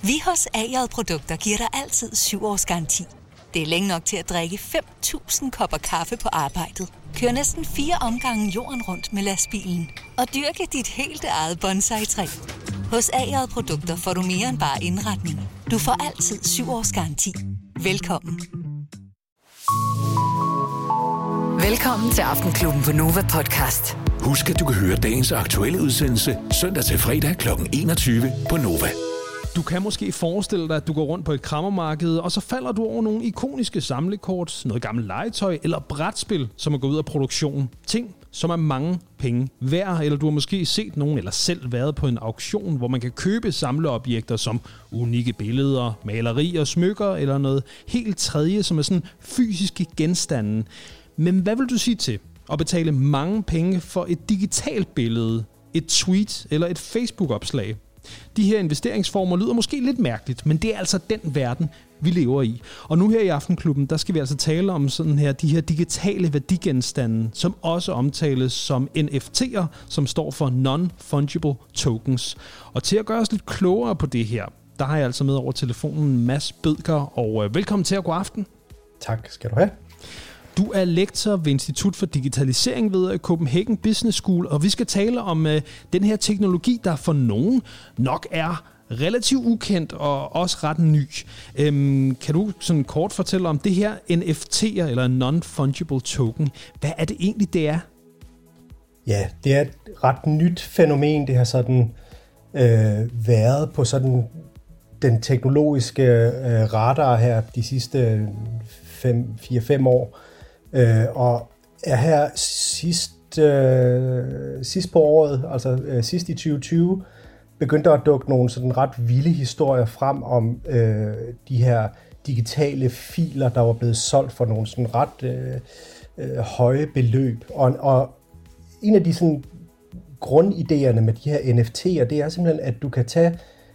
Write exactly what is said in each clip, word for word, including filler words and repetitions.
Vi hos A J Produkter giver dig altid syv års garanti. Det er længe nok til at drikke fem tusind kopper kaffe på arbejdet, køre næsten fire omgange jorden rundt med lastbilen og dyrke dit helt eget bonsai-træ. Hos A J Produkter får du mere end bare indretning. Du får altid syv års garanti. Velkommen. Velkommen til Aftenklubben på Nova Podcast. Husk, at du kan høre dagens aktuelle udsendelse søndag til fredag klokken enogtyve på Nova. Du kan måske forestille dig, at du går rundt på et krammermarked, og så falder du over nogle ikoniske samlekort, noget gammelt legetøj eller brætspil, som er gået ud af produktion. Ting, som er mange penge værd, eller du har måske set nogen eller selv været på en auktion, hvor man kan købe samleobjekter som unikke billeder, malerier, smykker eller noget helt tredje, som er sådan fysiske genstande. Men hvad vil du sige til at betale mange penge for et digitalt billede, et tweet eller et Facebook-opslag? De her investeringsformer lyder måske lidt mærkeligt, men det er altså den verden, vi lever i. Og nu her i Aftenklubben, der skal vi altså tale om sådan her, de her digitale værdigenstande, som også omtales som N F T'er, som står for Non-Fungible Tokens. Og til at gøre os lidt klogere på det her, der har jeg altså med over telefonen Mads Bødker, og øh, velkommen til at god aften. Tak skal du have. Du er lektor ved Institut for Digitalisering ved Copenhagen Business School, og vi skal tale om uh, den her teknologi, der for nogen nok er relativt ukendt og også ret ny. Um, kan du sådan kort fortælle om det her N F T'er, eller Non-Fungible Token? Hvad er det egentlig, det er? Ja, det er et ret nyt fænomen. Det har sådan øh, været på sådan den teknologiske øh, radar her de sidste fire fem år. Øh, og er her sidst, øh, sidst på året, altså øh, sidst i tyve tyve, begyndte der at dukke nogle sådan ret vilde historier frem om øh, de her digitale filer, der var blevet solgt for nogle sådan ret øh, øh, høje beløb. Og, og en af de sådan grundidéerne med de her N F T'er, det er simpelthen, at du kan tage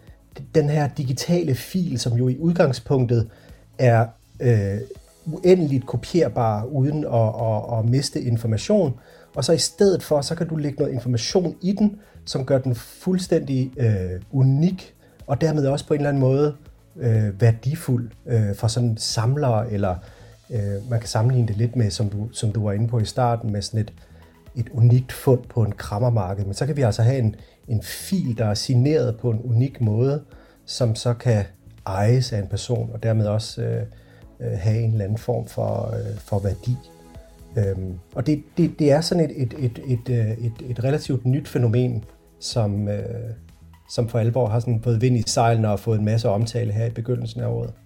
den her digitale fil, som jo i udgangspunktet er øh, uendeligt kopierbar uden at, at, at miste information, og så i stedet for, så kan du lægge noget information i den, som gør den fuldstændig øh, unik, og dermed også på en eller anden måde øh, værdifuld øh, for sådan samlere, eller øh, man kan sammenligne det lidt med, som du, som du var inde på i starten, med sådan et, et unikt fund på en krammermarked. Men så kan vi altså have en, en fil, der er signeret på en unik måde, som så kan ejes af en person, og dermed også øh, have en eller anden form for, øh, for værdi. Øhm, og det, det, det er sådan et, et, et, et, et, et relativt nyt fænomen, som, øh, som for alvor har sådan fået vind i sejlene og fået en masse omtale her i begyndelsen af året.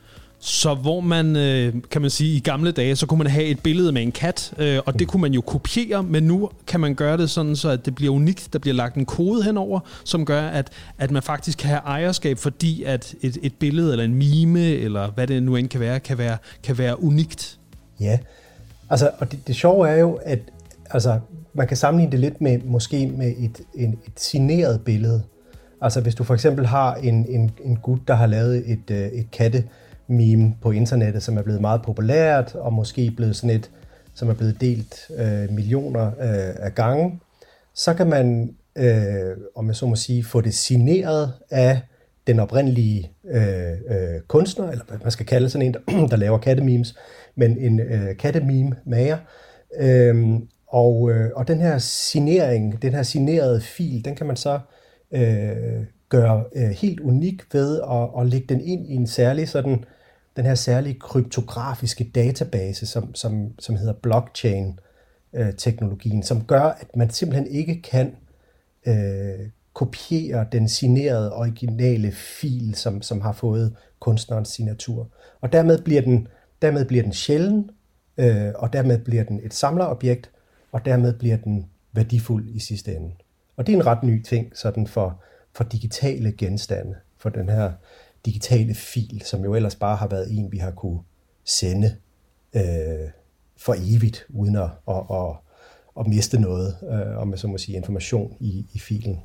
Så hvor man, øh, kan man sige, i gamle dage, så kunne man have et billede med en kat, øh, og det kunne man jo kopiere, men nu kan man gøre det sådan, så at det bliver unikt. Der bliver lagt en kode henover, som gør, at, at man faktisk kan have ejerskab, fordi at et, et billede eller en meme, eller hvad det nu end kan være, kan være, kan være unikt. Ja, altså, og det, det sjove er jo, at altså, man kan sammenligne det lidt med, måske med et, en, et signeret billede. Altså hvis du for eksempel har en, en, en gut, der har lavet et, et katte, meme på internettet, som er blevet meget populært, og måske blevet sådan et, som er blevet delt øh, millioner øh, af gange, så kan man, øh, om jeg så må sige, få det signeret af den oprindelige øh, øh, kunstner, eller hvad man skal kalde sådan en, der, der laver kattememes, men en øh, kattememe-mager. Øh, og, øh, og den her signering, den her signerede fil, den kan man så øh, gøre øh, helt unik ved at, at lægge den ind i en særlig sådan, den her særlige kryptografiske database, som, som, som hedder blockchain-teknologien, som gør, at man simpelthen ikke kan øh, kopiere den signerede originale fil, som, som har fået kunstnerens signatur. Og dermed bliver den, dermed bliver den sjælden, øh, og dermed bliver den et samlerobjekt, og dermed bliver den værdifuld i sidste ende. Og det er en ret ny ting sådan for, for digitale genstande, for den her digitale fil, som jo ellers bare har været en, vi har kunne sende øh, for evigt, uden at, at, at, at miste noget, øh, om jeg så må sige, information i, i filen.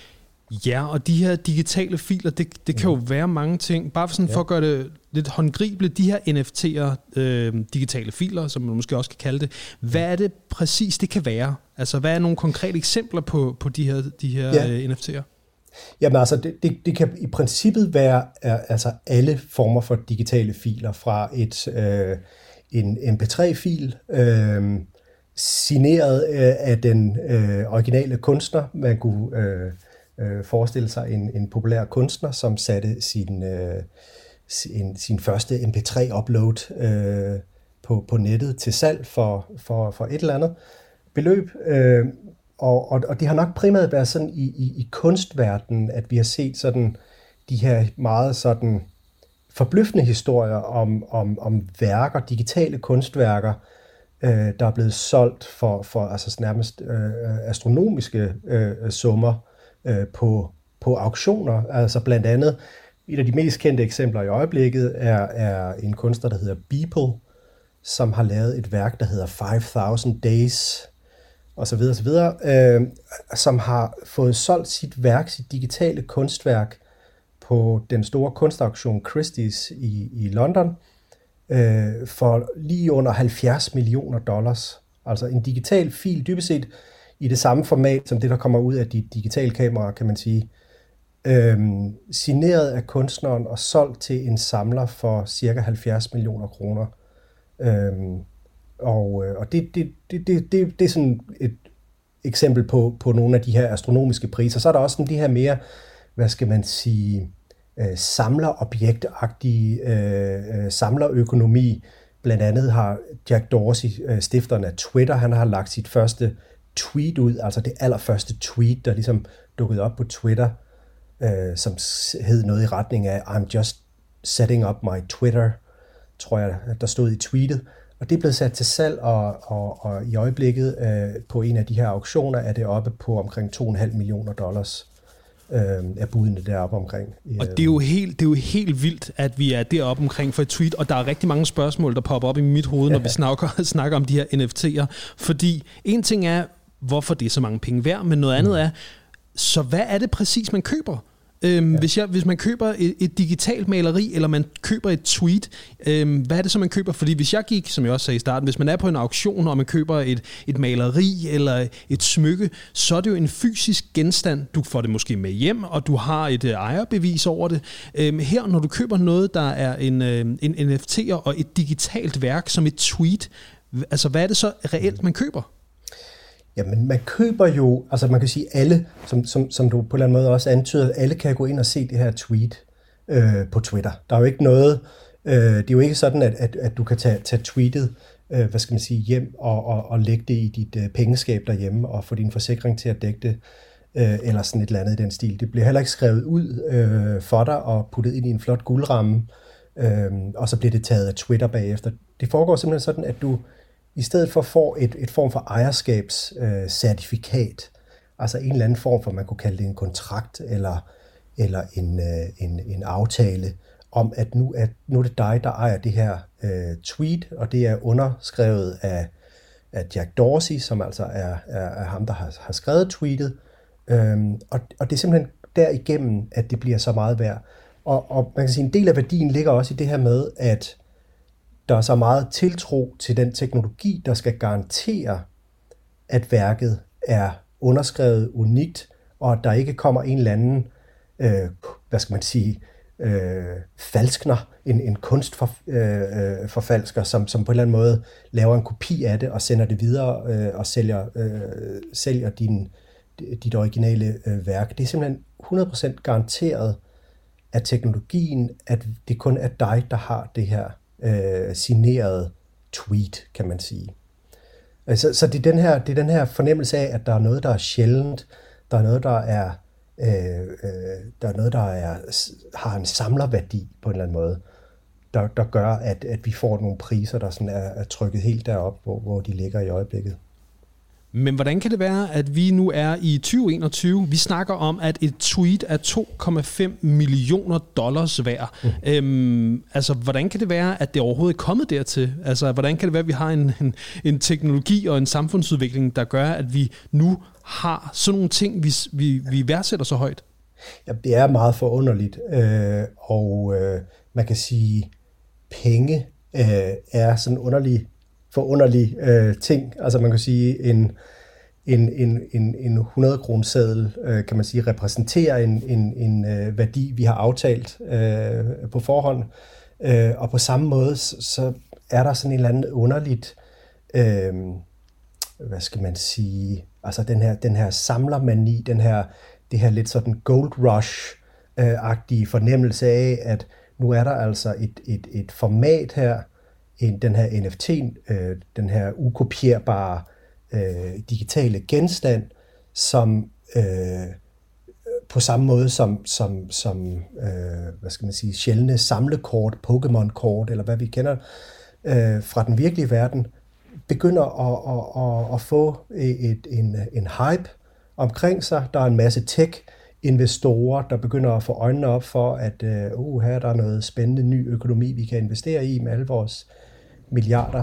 Ja, og de her digitale filer, det, det kan jo være mange ting. Bare for, sådan, ja. for at gøre det lidt håndgribeligt, de her N F T'er, øh, digitale filer, som man måske også kan kalde det, hvad er det præcis, det kan være? Altså, hvad er nogle konkrete eksempler på, på de her, de her ja. øh, N F T'er? Jamen altså, det, det, det kan i princippet være altså alle former for digitale filer, fra et øh, en M P tre fil, øh, signeret øh, af den øh, originale kunstner. Man kunne øh, øh, forestille sig en, en populær kunstner, som satte sin, øh, sin, sin første M P tre upload øh, på, på nettet til salg for, for, for et eller andet beløb. Øh, og, og, og det har nok primært været sådan i, i, i kunstverdenen, at vi har set sådan de her meget sådan forbløffende historier om, om, om værker, digitale kunstværker, øh, der er blevet solgt for, for altså nærmest øh, astronomiske øh, summer øh, på, på auktioner. Altså blandt andet, et af de mest kendte eksempler i øjeblikket er, er en kunstner, der hedder Beeple, som har lavet et værk, der hedder five thousand Days, og så videre, og så videre, øh, som har fået solgt sit værk, sit digitale kunstværk, på den store kunstauktion Christie's i, i London, øh, for lige under halvfjerds millioner dollars. Altså en digital fil, dybest set i det samme format, som det, der kommer ud af de digitale kameraer, kan man sige. Øh, signeret af kunstneren og solgt til en samler for cirka halvfjerds millioner kroner. Øh, og og det, det, det, det, det, det er sådan et eksempel på, på nogle af de her astronomiske priser. Så er der også sådan de her mere, hvad skal man sige, øh, samlerobjektagtige øh, samlerøkonomi. Blandt andet har Jack Dorsey, øh, stifteren af Twitter, han har lagt sit første tweet ud, altså det allerførste tweet, der ligesom dukkede op på Twitter, øh, som hed noget i retning af I'm just setting up my Twitter, tror jeg, der stod i tweetet. Og det er blevet sat til salg, og, og, og i øjeblikket øh, på en af de her auktioner er det oppe på omkring to komma fem millioner dollars. Af budene deroppe omkring. Og det er, jo helt, det er jo helt vildt, at vi er deroppe omkring for et tweet, og der er rigtig mange spørgsmål, der popper op i mit hoved, når vi snakker, snakker om de her N F T'er. Fordi en ting er, hvorfor det er så mange penge værd, men noget andet mm. er, så hvad er det præcis, man køber? Øhm, ja. hvis, jeg, hvis man køber et, et digitalt maleri, eller man køber et tweet, øhm, hvad er det så, man køber? Fordi hvis jeg gik, som jeg også sagde i starten, hvis man er på en auktion, og man køber et, et maleri eller et smykke, så er det jo en fysisk genstand. Du får det måske med hjem, og du har et uh, ejerbevis over det. Øhm, her, når du køber noget, der er en, øh, en N F T'er og et digitalt værk som et tweet, altså hvad er det så reelt, man køber? Jamen, man køber jo, altså man kan sige alle, som, som, som du på en eller anden måde også antyder, alle kan gå ind og se det her tweet øh, på Twitter. Der er jo ikke noget, øh, det er jo ikke sådan, at, at, at du kan tage, tage tweetet, øh, hvad skal man sige, hjem og, og, og lægge det i dit øh, pengeskab derhjemme og få din forsikring til at dække det, øh, eller sådan et eller andet i den stil. Det bliver heller ikke skrevet ud øh, for dig og puttet ind i en flot guldramme, øh, og så bliver det taget af Twitter bagefter. Det foregår simpelthen sådan, at du i stedet for får et, et form for ejerskabscertifikat, øh, altså en eller anden form for, man kunne kalde det en kontrakt, eller, eller en, øh, en, en aftale, om at nu, at nu er det dig, der ejer det her øh, tweet, og det er underskrevet af, af Jack Dorsey, som altså er, er, er ham, der har, har skrevet tweetet, øhm, og, og det er simpelthen derigennem, at det bliver så meget værd. Og, og man kan sige, en del af værdien ligger også i det her med, at der er så meget tiltro til den teknologi, der skal garantere, at værket er underskrevet unikt, og at der ikke kommer en eller anden, øh, hvad skal man sige, øh, falskner, en, en kunstforfalsker, øh, som, som på en eller anden måde laver en kopi af det og sender det videre øh, og sælger, øh, sælger din, dit originale øh, værk. Det er simpelthen hundrede procent garanteret af teknologien, at det kun er dig, der har det her Øh, signeret tweet, kan man sige. Så, så det, er den her, det er den her fornemmelse af, at der er noget, der er sjældent, der er noget, der er, øh, øh, der er noget, der er, har en samlerværdi på en eller anden måde, der, der gør, at, at vi får nogle priser, der sådan er, er trykket helt derop, hvor, hvor de ligger i øjeblikket. Men hvordan kan det være, at vi nu er i tyve enogtyve? Vi snakker om, at et tweet er to komma fem millioner dollars værd. Mm. Øhm, altså, hvordan kan det være, at det overhovedet er kommet dertil? Altså, hvordan kan det være, at vi har en, en, en teknologi og en samfundsudvikling, der gør, at vi nu har sådan nogle ting, vi, vi, vi værdsætter så højt? Ja, det er meget forunderligt, øh, og øh, man kan sige, penge øh, er sådan underlig forunderlig øh, ting. Altså man kan sige, en, en, en, en, en hundrede-kroneseddel, øh, kan man sige, repræsenterer en, en, en øh, værdi, vi har aftalt øh, på forhånd. Øh, og på samme måde, så, så er der sådan en eller anden underligt, øh, hvad skal man sige, altså den her, den her samlermani, den her, det her lidt sådan gold rush-agtige fornemmelse af, at nu er der altså et, et, et format her, en, den her N F T, øh, den her ukopierbare øh, digitale genstand, som øh, på samme måde som, som, som øh, hvad skal man sige, sjældne samlekort, Pokémon-kort, eller hvad vi kender øh, fra den virkelige verden, begynder at, at, at, at få et, en, en hype omkring sig. Der er en masse tech-investorer, der begynder at få øjnene op for, at uh, her er der noget spændende ny økonomi, vi kan investere i med alle vores milliarder.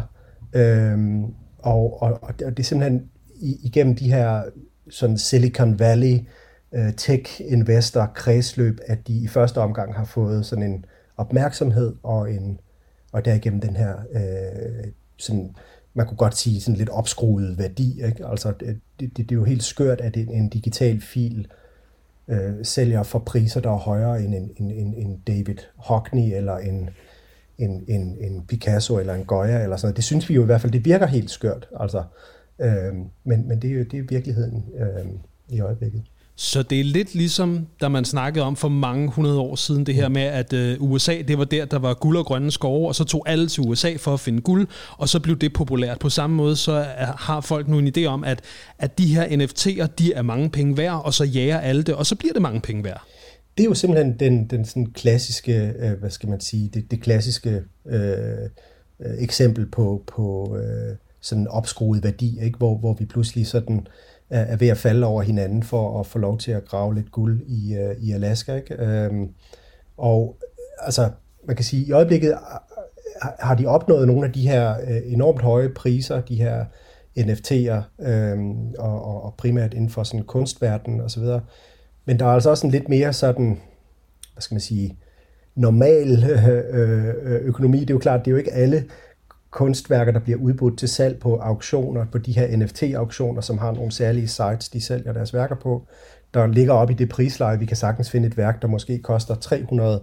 Øhm, og, og, og det er simpelthen igennem de her sådan Silicon Valley uh, tech-investor kredsløb, at de i første omgang har fået sådan en opmærksomhed og en og derigennem den her uh, sådan, man kunne godt sige sådan lidt opskruet værdi, ikke? Altså det, det, det er jo helt skørt, at en, en digital fil øh, sælger for priser, der er højere end en, en, en, en David Hockney eller en, en, en, en Picasso eller en Goya eller sådan noget. Det synes vi jo i hvert fald, det virker helt skørt. Altså, øh, men, men det er jo det er virkeligheden øh, i øjeblikket. Så det er lidt ligesom, da man snakkede om for mange hundrede år siden, det her med, at øh, U S A, det var der, der var guld og grønne skove, og så tog alle til U S A for at finde guld, og så blev det populært. På samme måde, så er, har folk nu en idé om, at, at de her N F T'er, de er mange penge værd, og så jager alle det, og så bliver det mange penge værd. Det er jo simpelthen den, den sådan klassiske, øh, hvad skal man sige, det, det klassiske øh, øh, eksempel på, på øh, sådan en opskruet værdi, ikke? Hvor, hvor vi pludselig sådan er ved at falde over hinanden for at få lov til at grave lidt guld i, uh, i Alaska. Ikke? Øhm, og altså, man kan sige, i øjeblikket har de opnået nogle af de her uh, enormt høje priser, de her N F T'er, øhm, og, og, og primært inden for sådan kunstverden og så videre. Men der er altså også en lidt mere sådan, hvad skal man sige, normal øh, økonomi. Det er jo klart, det er jo ikke alle kunstværker, der bliver udbudt til salg på auktioner, på de her N F T-auktioner, som har nogle særlige sites, de sælger deres værker på, der ligger op i det prisleje. Vi kan sagtens finde et værk, der måske koster tre hundrede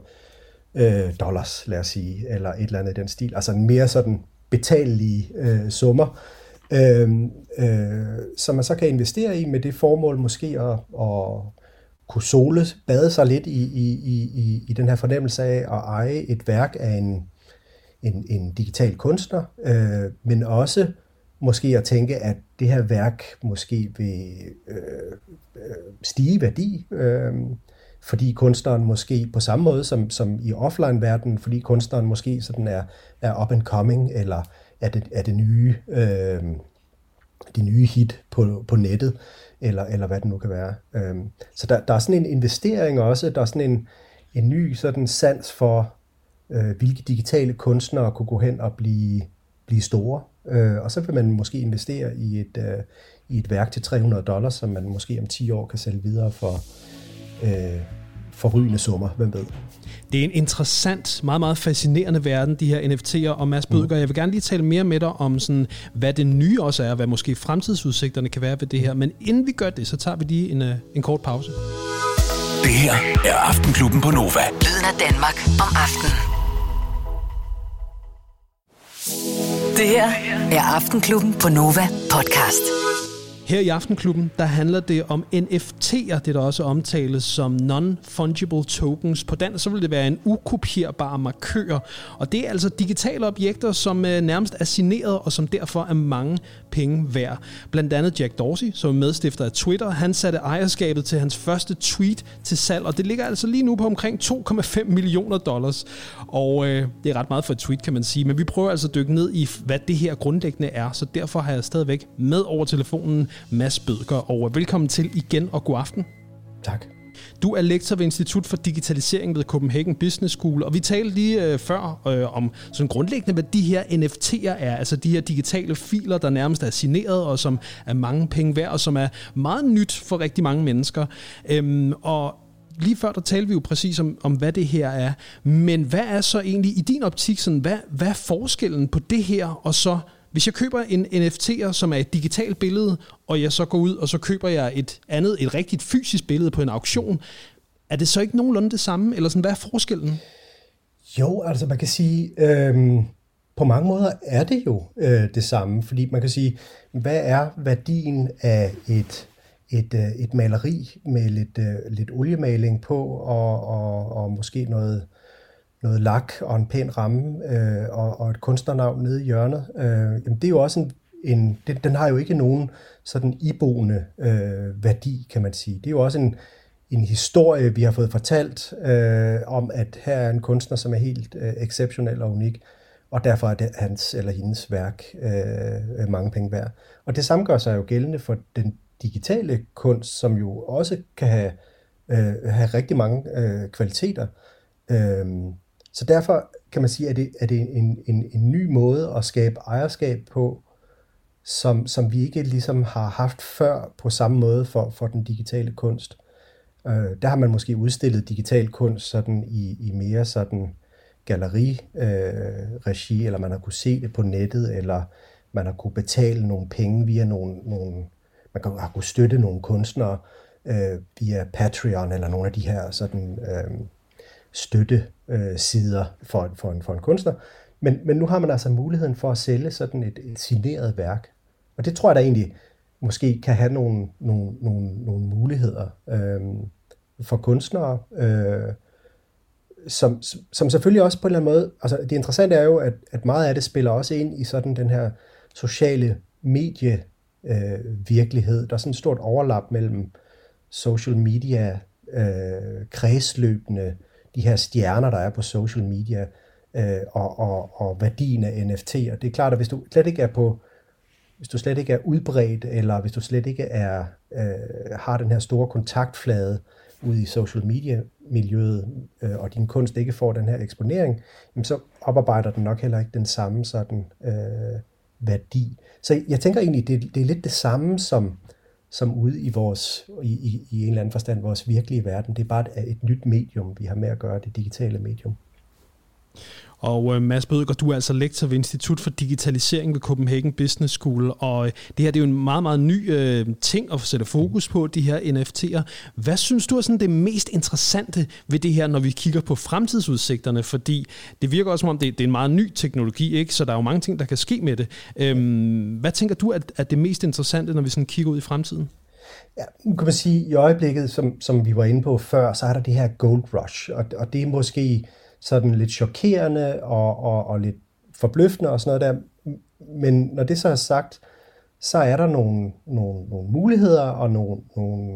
øh, dollars, lad os sige, eller et eller andet i den stil. Altså en mere sådan betalelige øh, summer, øh, øh, som man så kan investere i med det formål måske at, at kunne sole, bade sig lidt i, i, i, i den her fornemmelse af at eje et værk af en En, en digital kunstner, øh, men også måske at tænke, at det her værk måske vil øh, stige i værdi, øh, fordi kunstneren måske på samme måde som, som i offline-verdenen, fordi kunstneren måske sådan er, er up and coming, eller er det, er det nye, øh, det nye hit på, på nettet, eller, eller hvad det nu kan være. Øh, så der, der er sådan en investering også, der er sådan en, en ny sådan sans for, hvilke digitale kunstnere kunne gå hen og blive, blive store. Og så vil man måske investere i et, i et værk til tre hundrede dollars, som man måske om ti år kan sælge videre for øh, forrygende summer, hvem ved. Det er en interessant, meget, meget fascinerende verden, de her N F T'er, og Mads Bødker, jeg vil gerne lige tale mere med dig om, sådan, hvad det nye også er, hvad måske fremtidsudsigterne kan være ved det her. Men inden vi gør det, så tager vi lige en, en kort pause. Det her er Aftenklubben på Nova. Lyden af Danmark om aftenen. Det her er Aftenklubben på Nova podcast. Her i Aftenklubben, der handler det om N F T'er, det der også omtales som non-fungible tokens. På dansk så vil det være en ukopierbar markør, og det er altså digitale objekter, som nærmest er signeret, og som derfor er mange penge værd. Blandt andet Jack Dorsey, som er medstifter af Twitter, han satte ejerskabet til hans første tweet til salg, og det ligger altså lige nu på omkring to komma fem millioner dollars. Og øh, det er ret meget for et tweet, kan man sige, men vi prøver altså at dykke ned i, hvad det her grundlæggende er, så derfor har jeg stadigvæk med over telefonen Mads Bødker, og velkommen til igen, og god aften. Tak. Du er lektor ved Institut for Digitalisering ved Copenhagen Business School, og vi talte lige øh, før øh, om sådan grundlæggende, hvad de her N F T'er er, altså de her digitale filer, der nærmest er signeret, og som er mange penge værd, og som er meget nyt for rigtig mange mennesker. Øhm, og lige før, der talte vi jo præcis om, om, hvad det her er, men hvad er så egentlig i din optik, sådan, hvad, hvad er forskellen på det her, og så Hvis jeg køber en N F T'er, som er et digitalt billede, og jeg så går ud, og så køber jeg et andet, et rigtigt fysisk billede på en auktion, er det så ikke nogenlunde det samme? Eller sådan, hvad er forskellen? Jo, altså man kan sige, øh, på mange måder er det jo øh, det samme, fordi man kan sige, hvad er værdien af et, et, øh, et maleri med lidt, øh, lidt oliemaling på, og, og, og måske noget, noget lak og en pæn ramme, øh, og, og et kunstnernavn nede i hjørnet. Øh, jamen det er jo også en, en den, den har jo ikke nogen sådan iboende øh, værdi, kan man sige. Det er jo også en en historie, vi har fået fortalt øh, om, at her er en kunstner, som er helt øh, exceptionel og unik, og derfor er det hans eller hendes værk øh, mange penge værd. Og det samme gør sig jo gældende for den digitale kunst, som jo også kan have, øh, have rigtig mange øh, kvaliteter. Øh, så derfor kan man sige, at det, at det er en, en, en ny måde at skabe ejerskab på, som, som vi ikke ligesom har haft før på samme måde for, for den digitale kunst. Uh, der har man måske udstillet digital kunst sådan i, i mere sådan galleri-regi, uh, eller man har kunne se det på nettet, eller man har kunne betale nogle penge via nogle, nogle man har kunne støtte nogle kunstnere uh, via Patreon, eller nogle af de her sådan uh, støttesider uh, for, for, en, for en kunstner. Men, men nu har man altså muligheden for at sælge sådan et, et signeret værk. Og det tror jeg da egentlig måske kan have nogle, nogle, nogle, nogle muligheder øh, for kunstnere, øh, som, som selvfølgelig også på en eller anden måde, altså det interessante er jo, at, at meget af det spiller også ind i sådan den her sociale medie øh, virkelighed. Der er sådan et stort overlap mellem social media, øh, kredsløbende, de her stjerner, der er på social media, øh, og, og, og værdien af N F T'er. Det er klart, at hvis du slet ikke er på Hvis du slet ikke er udbredt, eller hvis du slet ikke er, øh, har den her store kontaktflade ude i social media-miljøet, øh, og din kunst ikke får den her eksponering, jamen så oparbejder den nok heller ikke den samme sådan, øh, værdi. Så jeg tænker egentlig, det, det er lidt det samme som, som ude i, vores, i, i, i en eller anden forstand vores virkelige verden. Det er bare et, et nyt medium, vi har med at gøre, det digitale medium. Og øh, Mads Bødker, du er altså lektor ved Institut for Digitalisering ved Copenhagen Business School, og øh, det her det er jo en meget, meget ny øh, ting at sætte fokus på, de her N F T'er. Hvad synes du er sådan det mest interessante ved det her, når vi kigger på fremtidsudsigterne? Fordi det virker også som om, det, det er en meget ny teknologi, ikke? Så der er jo mange ting, der kan ske med det. Øhm, hvad tænker du er, er det mest interessante, når vi sådan kigger ud i fremtiden? Ja, nu kan man sige, i øjeblikket, som, som vi var inde på før, så er der det her gold rush, og, og det er måske sådan lidt chokerende og, og, og lidt forbløffende og sådan noget der. Men når det så er sagt, så er der nogle, nogle, nogle muligheder og nogle, nogle,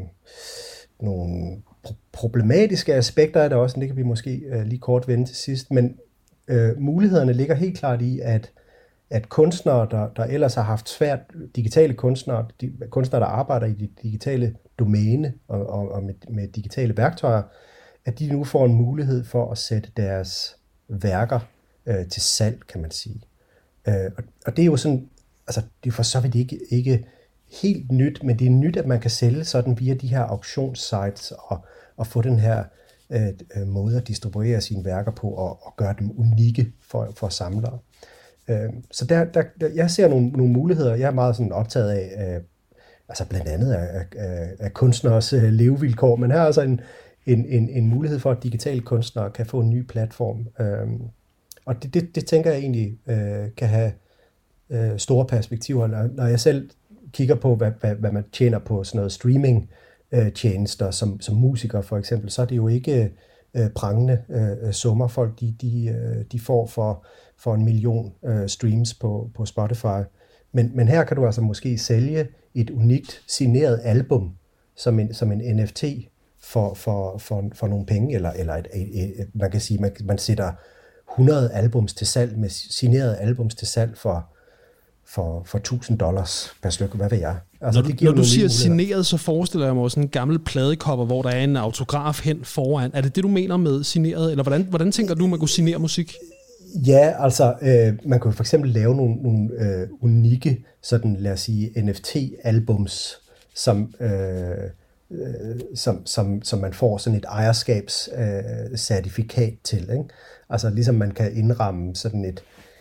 nogle problematiske aspekter af det også. Det kan vi måske uh, lige kort vende til sidst. Men uh, mulighederne ligger helt klart i, at, at kunstnere, der, der ellers har haft svært, digitale kunstnere, de, kunstnere, der arbejder i det digitale domæne og, og, og med, med digitale værktøjer, at de nu får en mulighed for at sætte deres værker øh, til salg, kan man sige. Øh, og, og det er jo sådan, altså det er for så vidt ikke, ikke helt nyt, men det er nyt, at man kan sælge sådan via de her auktionssites og, og få den her øh, måde at distribuere sine værker på og, og gøre dem unikke for, for samlere. Øh, så der, der, der, jeg ser nogle, nogle muligheder, jeg er meget sådan optaget af, øh, altså blandt andet af, af, af kunstners øh, levevilkår, men her er altså en En, en, en mulighed for, at digitale kunstnere kan få en ny platform. Øhm, og det, det, det tænker jeg egentlig øh, kan have øh, store perspektiver. Når, når jeg selv kigger på, hvad, hvad, hvad man tjener på sådan noget streaming-tjenester, øh, som, som musiker for eksempel, så er det jo ikke øh, prangende øh, summer, folk de, de, øh, de får for, for en million øh, streams på, på Spotify. Men, men her kan du altså måske sælge et unikt signeret album som en, som en N F T, For, for, for, for nogle penge, eller, eller et, et, et, man kan sige, man, man sætter hundrede albums til salg, med signerede albums til salg for, for, for tusind dollars per stykke, hvad ved jeg. Altså, når du, når du siger signeret, så forestiller jeg mig også en gammel pladekopper, hvor der er en autograf hen foran. Er det det, du mener med signeret, eller hvordan, hvordan tænker du, man kunne signere musik? Ja, altså, øh, man kunne for eksempel lave nogle, nogle øh, unikke, sådan lad os sige, N F T-albums, som... Øh, Som, som, som man får sådan et ejerskabscertifikat øh, til. Ikke? Altså ligesom man kan indramme sådan et,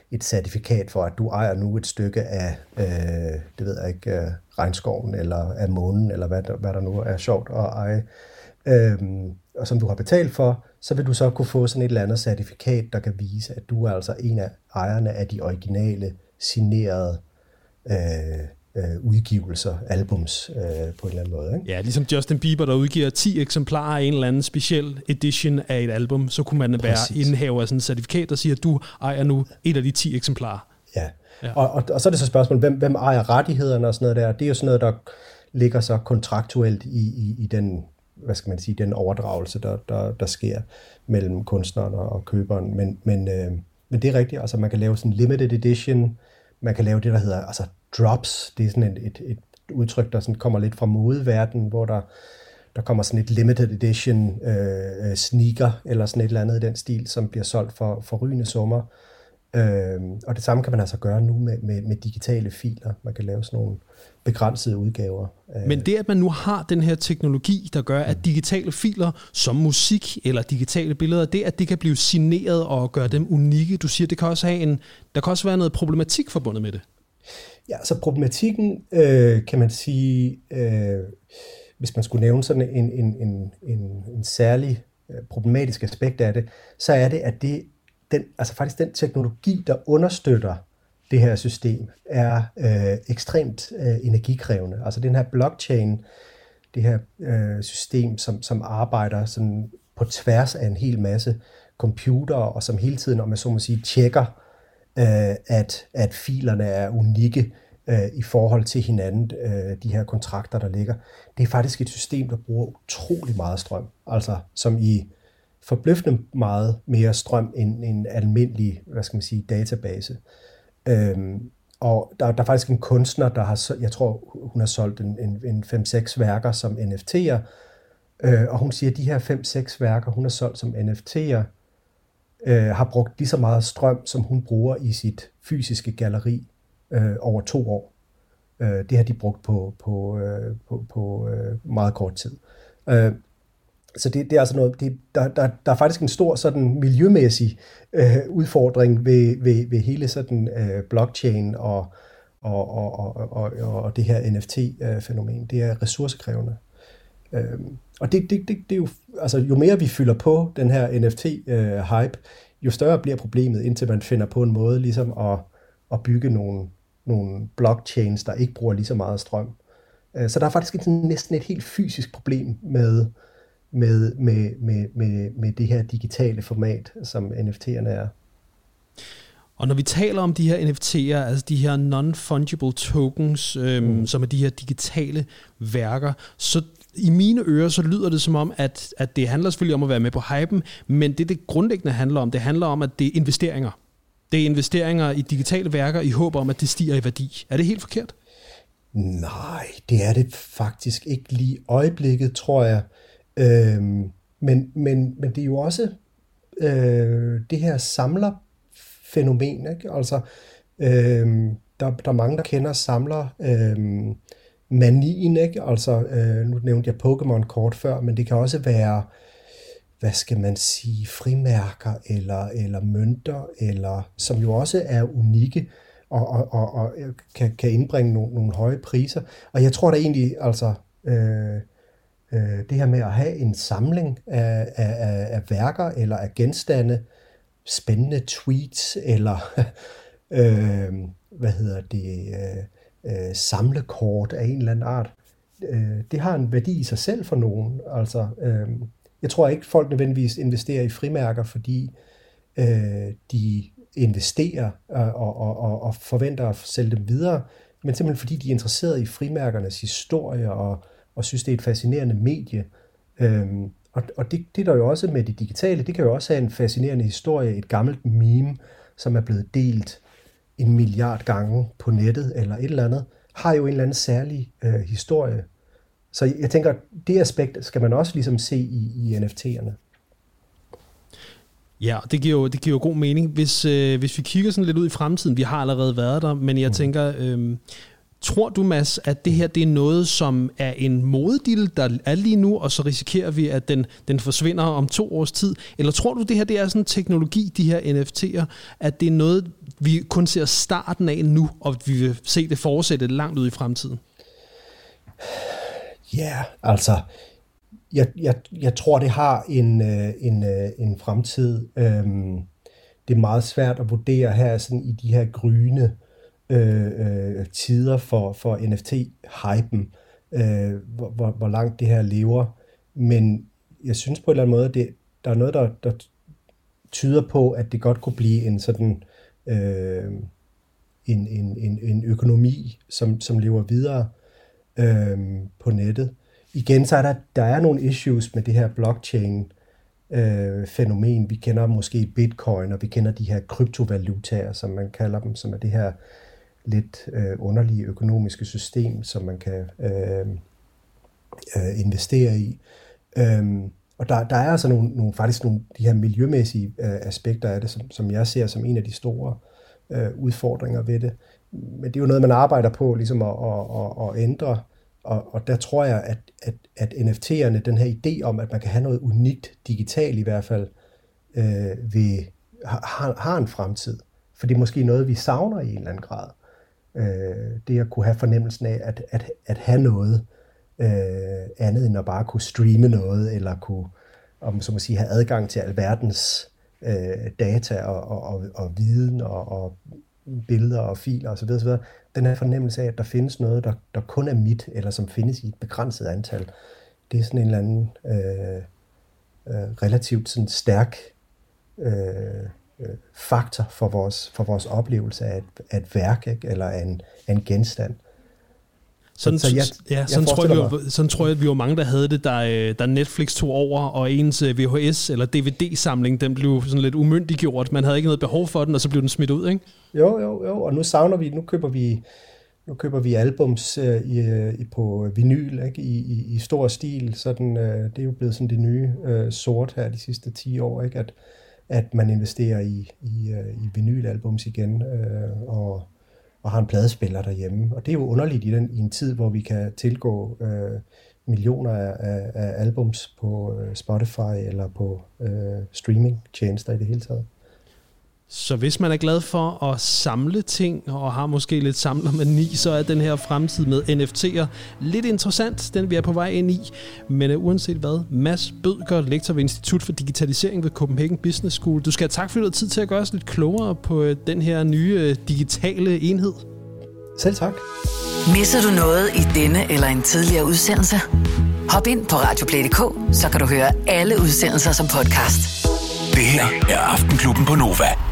et certifikat for, at du ejer nu et stykke af, øh, det ved jeg ikke, øh, regnskoven, eller af månen, eller hvad der, hvad der nu er sjovt at eje, øh, og som du har betalt for, så vil du så kunne få sådan et eller andet certifikat, der kan vise, at du er altså en af ejerne af de originale, signerede øh, øh, udgivelser, albums øh, på en eller anden måde. Ikke? Ja, ligesom Justin Bieber, der udgiver ti eksemplarer af en eller anden speciel edition af et album, så kunne man Præcis. være indehaver af sådan et certifikat, der siger, at du ejer nu et af de ti eksemplarer. Ja, ja. Og, og, og så er det så spørgsmålet, hvem, hvem ejer rettighederne og sådan noget der? Det er jo sådan noget, der ligger så kontraktuelt i, i, i den, hvad skal man sige, den overdragelse, der, der, der sker mellem kunstneren og køberen. Men, men, øh, men det er rigtigt, altså man kan lave sådan en limited edition, man kan lave det, der hedder altså drops. Det er sådan et, et, et udtryk, der sådan kommer lidt fra modeverdenen, hvor der, der kommer sådan et limited edition øh, sneaker, eller sådan et eller andet i den stil, som bliver solgt for, for rygende summer. Øh, og det samme kan man altså gøre nu med, med, med digitale filer. Man kan lave sådan nogle begrænsede udgaver. Men det, at man nu har den her teknologi, der gør, at digitale filer som musik eller digitale billeder, det at det kan blive signeret og gøre dem unikke, du siger, det kan også have en, der kan også være noget problematik forbundet med det. Ja, så problematikken, øh, kan man sige, øh, hvis man skulle nævne sådan en, en, en, en, en særlig øh, problematisk aspekt af det, så er det, at det, den, altså faktisk den teknologi, der understøtter det her system, er øh, ekstremt øh, energikrævende. Altså den her blockchain, det her øh, system, som, som arbejder sådan på tværs af en hel masse computere, og som hele tiden, om jeg så må sige, tjekker, øh, at, at filerne er unikke øh, i forhold til hinanden, øh, de her kontrakter, der ligger. Det er faktisk et system, der bruger utrolig meget strøm, altså som i forbløffende meget mere strøm end en almindelig, hvad skal man sige, database. Øhm, og der, der er faktisk en kunstner, der har, jeg tror, hun har solgt en, en, en fem seks værker som N F T'er, øh, og hun siger, at de her fem seks værker, hun har solgt som N F T'er, øh, har brugt lige så meget strøm, som hun bruger i sit fysiske galleri øh, over to år. Øh, det har de brugt på, på, øh, på, på øh, meget kort tid. Øh, Så det, det er altså noget, det, der, der, der er faktisk en stor sådan miljømæssig øh, udfordring ved, ved, ved hele sådan øh, blockchain og, og, og, og, og, og det her N F T-fænomen. Det er ressourcekrævende. Øh, og det, det, det, det er jo, altså, jo mere vi fylder på den her N F T-hype, jo større bliver problemet, indtil man finder på en måde ligesom at, at bygge nogle, nogle blockchains, der ikke bruger lige så meget strøm. Øh, så der er faktisk et, næsten et helt fysisk problem med Med, med, med, med, med det her digitale format, som N F T'erne er. Og når vi taler om de her N F T'er, altså de her non-fungible tokens, øhm, mm. som er de her digitale værker, så i mine ører, så lyder det som om, at, at det handler selvfølgelig om at være med på hypen, men det, det grundlæggende handler om, det handler om, at det er investeringer. Det er investeringer i digitale værker i håb om, at det stiger i værdi. Er det helt forkert? Nej, det er det faktisk ikke lige øjeblikket, tror jeg. Øhm, men, men, men det er jo også øh, det her samlerfænomen, ikke? Altså, øh, der, der er mange, der kender samler øh, manien, ikke? Altså, øh, nu nævnte jeg Pokémon-kort før, men det kan også være, hvad skal man sige, frimærker eller, eller mønter, eller, som jo også er unikke og, og, og, og kan, kan indbringe nogle, nogle høje priser. Og jeg tror da egentlig, altså... Øh, det her med at have en samling af, af, af værker eller af genstande, spændende tweets eller øh, hvad hedder det, øh, samlekort af en eller anden art, øh, det har en værdi i sig selv for nogen. Altså, øh, jeg tror ikke, folk nødvendigvis investerer i frimærker, fordi øh, de investerer og, og, og, og forventer at sælge dem videre, men simpelthen fordi de er interesseret i frimærkernes historie og og synes, det er et fascinerende medie. Øhm, og og det, det er der jo også med det digitale, det kan jo også have en fascinerende historie, et gammelt meme, som er blevet delt en milliard gange på nettet, eller et eller andet, har jo en eller anden særlig øh, historie. Så jeg tænker, det aspekt skal man også ligesom se i, i N F T'erne. Ja, det giver jo, det giver jo god mening. Hvis, øh, hvis vi kigger sådan lidt ud i fremtiden, vi har allerede været der, men jeg mm. tænker... Øh, Tror du, Mads, at det her det er noget, som er en modedil, der er lige nu, og så risikerer vi, at den, den forsvinder om to års tid? Eller tror du, det her det er sådan en teknologi, de her N F T'er, at det er noget, vi kun ser starten af nu, og vi vil se det fortsætte langt ud i fremtiden? Ja, yeah, altså, jeg, jeg, jeg tror, det har en, en, en fremtid. Det er meget svært at vurdere her sådan i de her gryende øh, øh, tider for, for N F T-hypen, øh, hvor, hvor, hvor langt det her lever. Men jeg synes på en eller anden måde, det, der er noget, der, der tyder på, at det godt kunne blive en sådan øh, en, en, en, en økonomi, som, som lever videre øh, på nettet. Igen, så er der, der er nogle issues med det her blockchain øh, fænomen. Vi kender måske bitcoin, og vi kender de her kryptovalutaer, som man kalder dem, som er det her lidt øh, underlige økonomiske system, som man kan øh, øh, investere i. Øhm, og der, der er altså nogle, nogle, faktisk nogle de her miljømæssige øh, aspekter af det, som, som jeg ser som en af de store øh, udfordringer ved det. Men det er jo noget, man arbejder på ligesom at, at, at, at ændre. Og, og der tror jeg, at, at, at N F T'erne, den her idé om, at man kan have noget unikt digitalt i hvert fald, øh, ved, har, har en fremtid. For det er måske noget, vi savner i en eller anden grad. Øh, det at kunne have fornemmelsen af at, at, at have noget øh, andet end at bare kunne streame noget, eller kunne, om så må sige, have adgang til alverdens øh, data og, og, og, og viden og, og billeder og filer osv. osv. Den her fornemmelse af, at der findes noget, der, der kun er mit, eller som findes i et begrænset antal, det er sådan en eller anden øh, øh, relativt sådan stærk øh, øh, faktor for vores, for vores oplevelse af et, af et værk, ikke? Eller af en, af en genstand. Sådan, så jeg, ja, sådan, jeg tror jeg, vi var, sådan tror jeg, at vi var mange, der havde det, da, da Netflix tog over, og ens V H S- eller D V D-samling, den blev sådan lidt umyndiggjort. Man havde ikke noget behov for den, og så blev den smidt ud, ikke? Jo, jo, jo. Og nu savner vi, nu køber vi, nu køber vi albums øh, i, i, på vinyl, ikke? I, i, i stor stil. Sådan, øh, det er jo blevet sådan det nye øh, sort her de sidste ti år, ikke? At, at man investerer i, i, øh, i vinylalbums igen, øh, og og har en pladespiller derhjemme. Og det er jo underligt i, den, i en tid, hvor vi kan tilgå øh, millioner af, af albums på øh, Spotify eller på øh, streamingtjenester i det hele taget. Så hvis man er glad for at samle ting, og har måske lidt samlermani, så er den her fremtid med N F T'er lidt interessant, den vi er på vej ind i. Men uh, uanset hvad, Mads Bødker, lektor ved Institut for Digitalisering ved Copenhagen Business School. Du skal have tak, fordi du har tid til at gøre os lidt klogere på uh, den her nye uh, digitale enhed. Selv tak. Misser du noget i denne eller en tidligere udsendelse? Hop ind på radioplay punktum d k, så kan du høre alle udsendelser som podcast. Det her er Aftenklubben på Nova.